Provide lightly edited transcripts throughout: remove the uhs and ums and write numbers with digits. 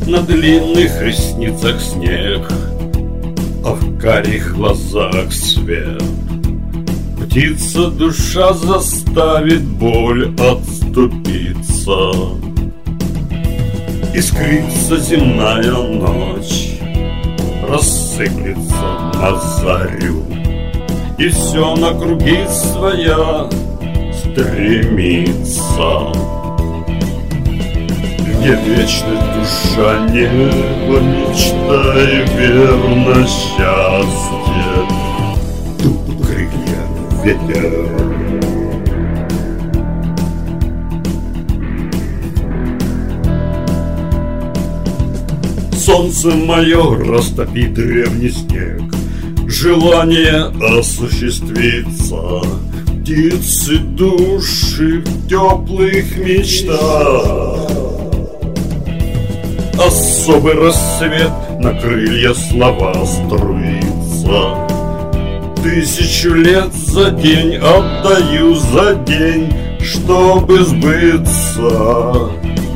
На длинных ресницах снег, а в карих глазах свет. Птица душа заставит боль отступиться. Искрится земная ночь, рассыплется на зарю, и все на круги своя стремится. Где вечность, душа, небо, мечта и верно счастье, тут крылья ветер. Солнце мое растопит древний снег, желание осуществится. Птицы души в теплых мечтах. Особый рассвет на крылья слова струится. 1000 лет за день отдаю за день, чтобы сбыться.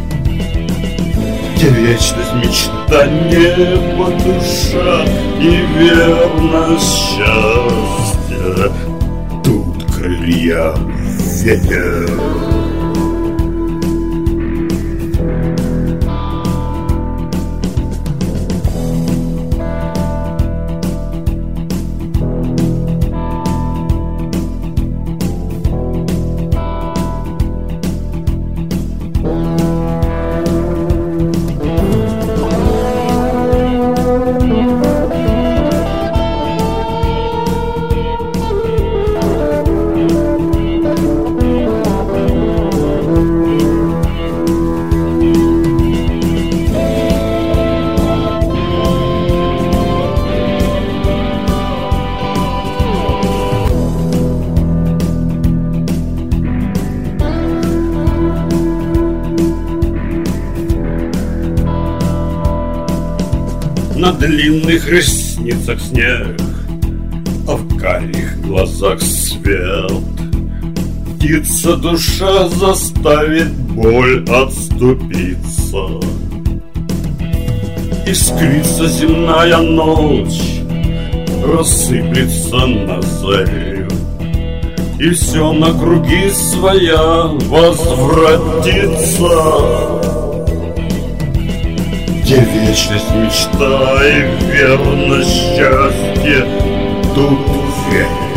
Где вечность, мечта, небо, душа и верность счастья, тут крылья ветер. На длинных ресницах снег, а в карих глазах свет. Птица душа заставит боль отступиться. Искрится земная ночь, рассыплется на зарю, и все на круги своя возвратится. Где вечность, мечта и верность счастья, тут ветер.